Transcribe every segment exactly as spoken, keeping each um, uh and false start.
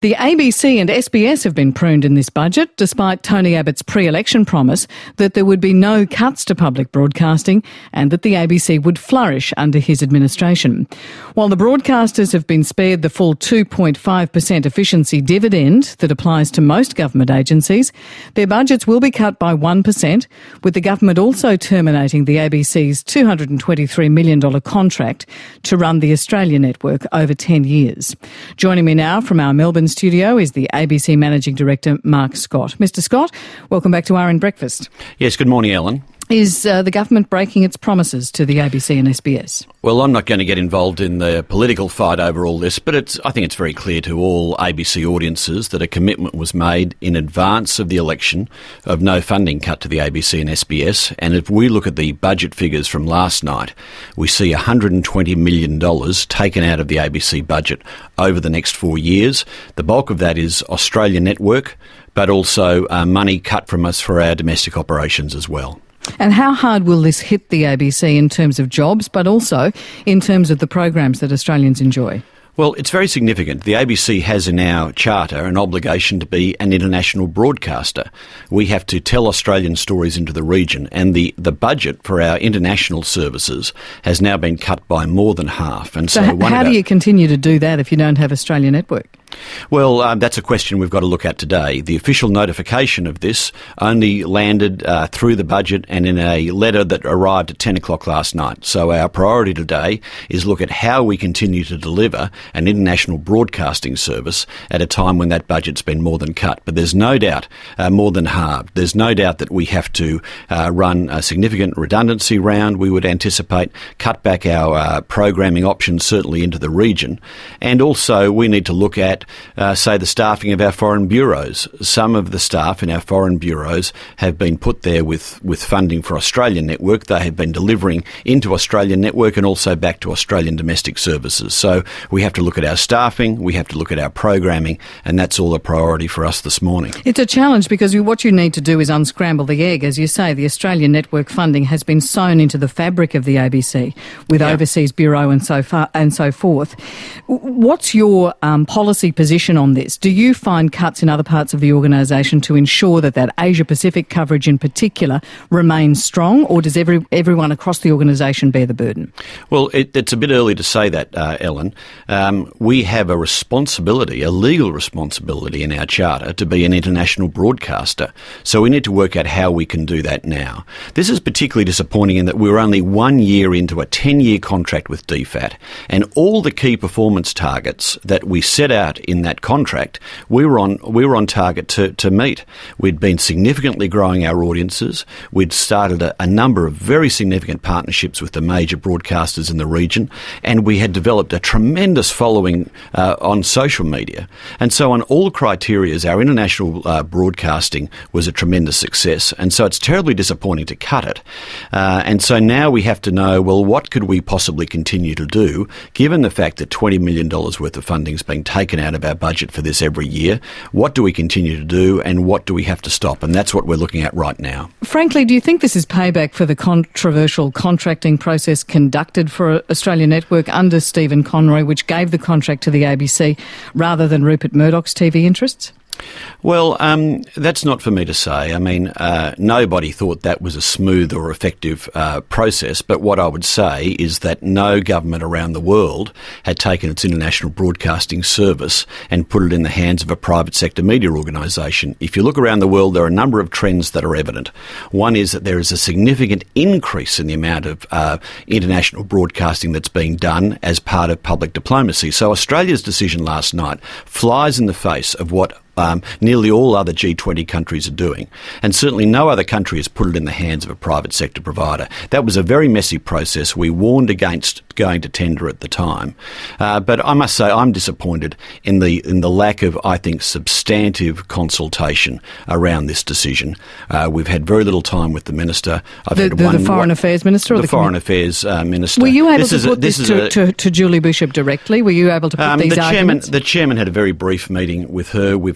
The A B C and S B S have been pruned in this budget, despite Tony Abbott's pre-election promise that there would be no cuts to public broadcasting and that the A B C would flourish under his administration. While the broadcasters have been spared the full two point five percent efficiency dividend that applies to most government agencies, their budgets will be cut by one percent, with the government also terminating the A B C's two hundred twenty-three million dollars contract to run the Australia network over ten years. Joining me now from our Melbourne studio is the A B C Managing Director, Mark Scott. Mister Scott, welcome back to R N Breakfast. Yes, good morning, Ellen. Is uh, the government breaking its promises to the A B C and S B S? Well, I'm not going to get involved in the political fight over all this, but it's, I think it's very clear to all A B C audiences that a commitment was made in advance of the election of no funding cut to the A B C and S B S. And if we look at the budget figures from last night, we see one hundred twenty million dollars taken out of the A B C budget over the next four years. The bulk of that is Australia Network, but also uh, money cut from us for our domestic operations as well. And how hard will this hit the A B C in terms of jobs, but also in terms of the programs that Australians enjoy? Well, it's very significant. The A B C has in our charter an obligation to be an international broadcaster. We have to tell Australian stories into the region, and the, the budget for our international services has now been cut by more than half. And so, so h- one how of do our, you continue to do that if you don't have Australia Network? Well, um, that's a question we've got to look at today. The official notification of this only landed uh, through the budget and in a letter that arrived at ten o'clock last night. So our priority today is look at how we continue to deliver an international broadcasting service at a time when that budget's been more than cut. But there's no doubt, uh, more than halved. There's no doubt that we have to uh, run a significant redundancy round. We would anticipate cut back our uh, programming options, certainly into the region. And also we need to look at Uh, say the staffing of our foreign bureaus. Some of the staff in our foreign bureaus have been put there with, with funding for Australian Network. They have been delivering into Australian Network and also back to Australian domestic services. So we have to look at our staffing, we have to look at our programming, and that's all a priority for us this morning. It's a challenge because you, what you need to do is unscramble the egg. As you say, the Australian Network funding has been sewn into the fabric of the A B C with yeah. Overseas Bureau and so far and so forth. What's your um, policy position on this? Do you find cuts in other parts of the organisation to ensure that that Asia-Pacific coverage in particular remains strong, or does every, everyone across the organisation bear the burden? Well, it, it's a bit early to say that, uh, Ellen. Um, we have a responsibility, a legal responsibility in our charter to be an international broadcaster. So we need to work out how we can do that now. This is particularly disappointing in that we're only one year into a ten-year contract with D FAT, and all the key performance targets that we set out in that contract, we were on we were on target to, to meet. We'd been significantly growing our audiences. We'd started a, a number of very significant partnerships with the major broadcasters in the region, and we had developed a tremendous following uh, on social media. And so on all criteria, our international uh, broadcasting was a tremendous success, and so it's terribly disappointing to cut it. Uh, and so now we have to know, well, what could we possibly continue to do, given the fact that twenty million dollars worth of funding is being taken out of our budget for this every year? What do we continue to do, and what do we have to stop? And that's what we're looking at right now. Frankly, do you think this is payback for the controversial contracting process conducted for Australia Network under Stephen Conroy, which gave the contract to the A B C rather than Rupert Murdoch's T V interests? Well, um, that's not for me to say. I mean, uh, nobody thought that was a smooth or effective uh, process, but what I would say is that no government around the world had taken its international broadcasting service and put it in the hands of a private sector media organisation. If you look around the world, there are a number of trends that are evident. One is that there is a significant increase in the amount of uh, international broadcasting that's being done as part of public diplomacy. So Australia's decision last night flies in the face of what Um, nearly all other G twenty countries are doing. And certainly no other country has put it in the hands of a private sector provider. That was a very messy process. We warned against going to tender at the time. Uh, but I must say I'm disappointed in the in the lack of, I think, substantive consultation around this decision. Uh, we've had very little time with the Minister. I've the, had the, one, the Foreign one, Affairs Minister? Or the, the Foreign commi- Affairs uh, Minister. Were you able this to put a, this, this to, a, to, to Julie Bishop directly? Were you able to put um, these the arguments? Chairman, the Chairman had a very brief meeting with her. We've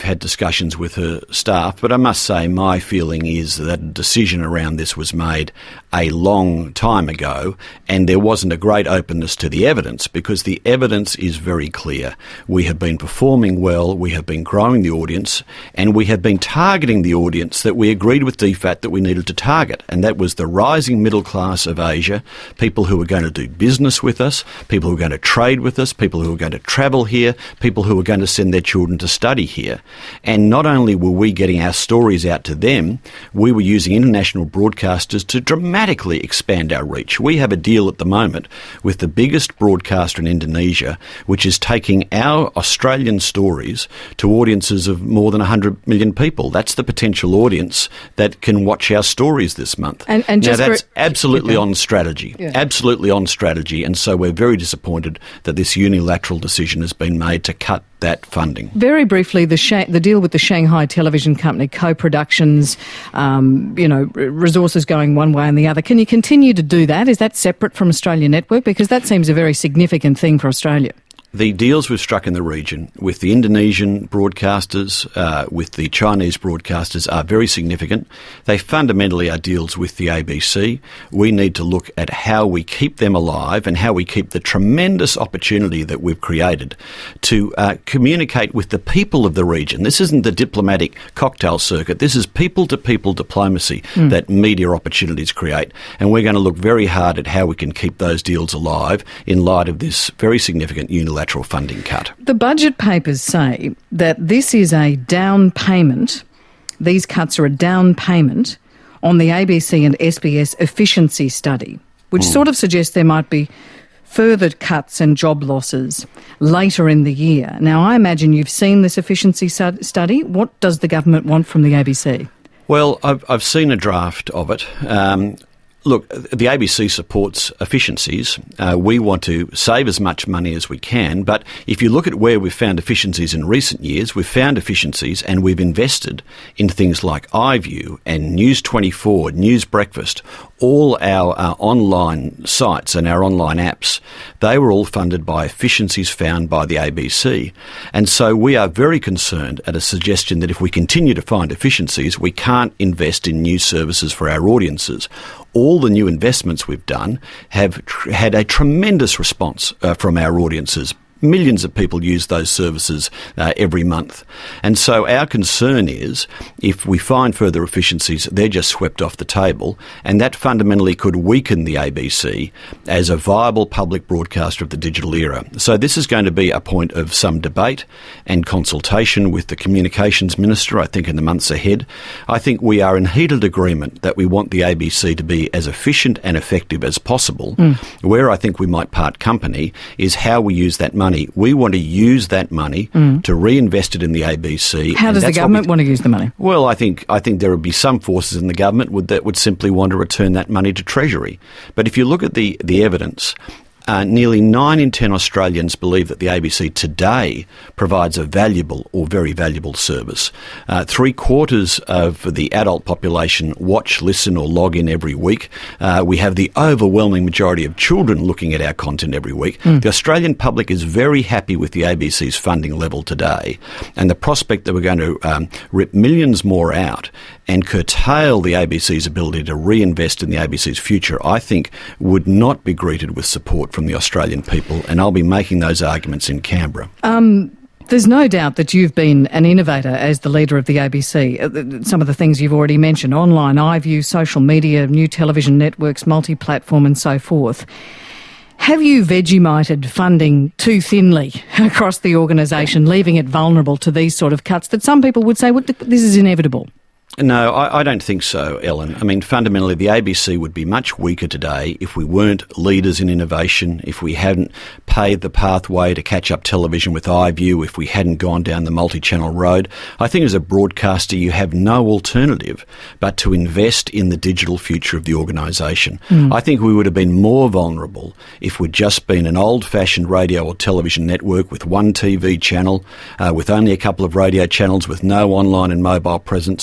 had discussions with her staff, but I must say my feeling is that a decision around this was made a long time ago, and there wasn't a great openness to the evidence, because the evidence is very clear. We have been performing well, we have been growing the audience, and we have been targeting the audience that we agreed with D FAT that we needed to target, and that was the rising middle class of Asia, people who were going to do business with us, people who were going to trade with us, people who were going to travel here, people who were going to send their children to study here. And not only were we getting our stories out to them, we were using international broadcasters to dramatically expand our reach. We have a deal at the moment with the biggest broadcaster in Indonesia, which is taking our Australian stories to audiences of more than one hundred million people. That's the potential audience that can watch our stories this month. And, and just now, that's for, absolutely on strategy. Yeah. Absolutely on strategy. And so we're very disappointed that this unilateral decision has been made to cut that funding. Very briefly, the Sha- the deal with the Shanghai television company, co-productions, um, you know, resources going one way and the other. Can you continue to do that? Is that separate from Australia Network? Because that seems a very significant thing for Australia. The deals we've struck in the region with the Indonesian broadcasters, uh, with the Chinese broadcasters are very significant. They fundamentally are deals with the A B C. We need to look at how we keep them alive and how we keep the tremendous opportunity that we've created to uh, communicate with the people of the region. This isn't the diplomatic cocktail circuit. This is people-to-people diplomacy mm. that media opportunities create. And we're going to look very hard at how we can keep those deals alive in light of this very significant unilateral funding cut. The budget papers say that this is a down payment, these cuts are a down payment on the A B C and S B S efficiency study, which mm. sort of suggests there might be further cuts and job losses later in the year. Now, I imagine you've seen this efficiency study. What does the government want from the A B C? Well, I've, I've seen a draft of it. Um, Look, the A B C supports efficiencies. Uh, we want to save as much money as we can, but if you look at where we've found efficiencies in recent years, we've found efficiencies and we've invested in things like iView and News twenty-four, News Breakfast, all our, our online sites and our online apps. They were all funded by efficiencies found by the A B C. And so we are very concerned at a suggestion that if we continue to find efficiencies, we can't invest in new services for our audiences. All the new investments we've done have tr- had a tremendous response uh, from our audiences. Millions of people use those services uh, every month. And so our concern is if we find further efficiencies, they're just swept off the table, and that fundamentally could weaken the A B C as a viable public broadcaster of the digital era. So this is going to be a point of some debate and consultation with the Communications Minister, I think, in the months ahead. I think we are in heated agreement that we want the A B C to be as efficient and effective as possible. Mm. Where I think we might part company is how we use that money. We want to use that money mm. to reinvest it in the A B C. How does the government we, want to use the money? Well, I think I think there would be some forces in the government would, that would simply want to return that money to Treasury. But if you look at the, the evidence, Uh, nearly nine in ten Australians believe that the A B C today provides a valuable or very valuable service. Uh, three quarters of the adult population watch, listen or log in every week. Uh, we have the overwhelming majority of children looking at our content every week. Mm. The Australian public is very happy with the A B C's funding level today, and the prospect that we're going to um, rip millions more out and curtail the A B C's ability to reinvest in the A B C's future, I think would not be greeted with support from the Australian people, and I'll be making those arguments in Canberra. Um, there's no doubt that you've been an innovator as the leader of the A B C. Some of the things you've already mentioned, online, iView, social media, new television networks, multi-platform and so forth. Have you Vegemited funding too thinly across the organisation, leaving it vulnerable to these sort of cuts that some people would say, well, this is inevitable? No, I, I don't think so, Ellen. I mean, fundamentally, the A B C would be much weaker today if we weren't leaders in innovation, if we hadn't paved the pathway to catch up television with iView, if we hadn't gone down the multi-channel road. I think as a broadcaster, you have no alternative but to invest in the digital future of the organisation. Mm. I think we would have been more vulnerable if we'd just been an old-fashioned radio or television network with one T V channel, uh, with only a couple of radio channels, with no online and mobile presence.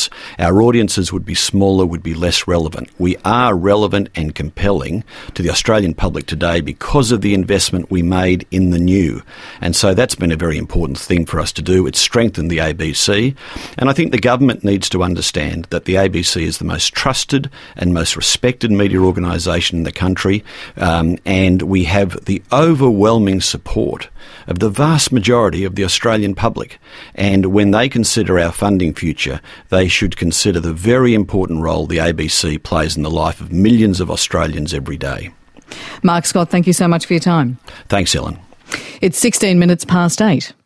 our audiences would be smaller, would be less relevant. We are relevant and compelling to the Australian public today because of the investment we made in the new. And so that's been a very important thing for us to do. It's strengthened the A B C. And I think the government needs to understand that the A B C is the most trusted and most respected media organisation in the country. Um, and we have the overwhelming support of the vast majority of the Australian public. And when they consider our funding future, they should consider the very important role the A B C plays in the life of millions of Australians every day. Mark Scott, thank you so much for your time. Thanks, Ellen. It's sixteen minutes past eight.